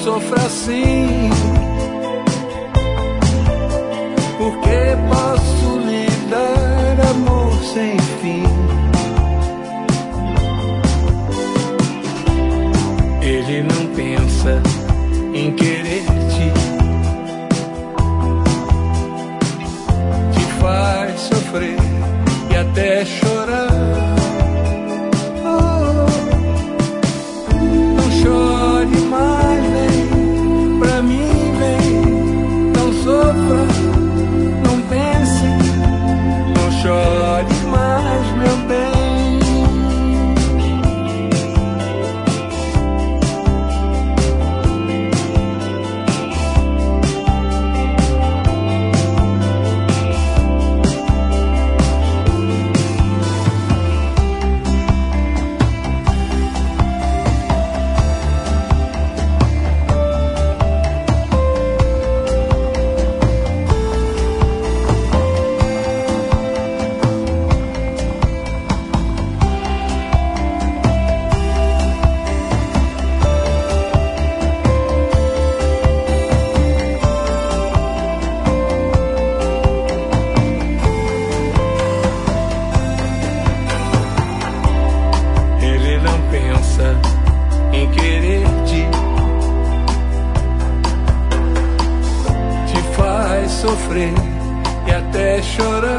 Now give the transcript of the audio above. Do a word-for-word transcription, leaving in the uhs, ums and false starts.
sofra assim, porque posso lhe dar amor sem fim. Ele não pensa em querer-te, te faz sofrer e até chorar. Oh, não chore mais, vem pra mim, vem, não sofra, não pense, não chore mais, meu bem. Em querer-te, te faz sofrer e até chorar.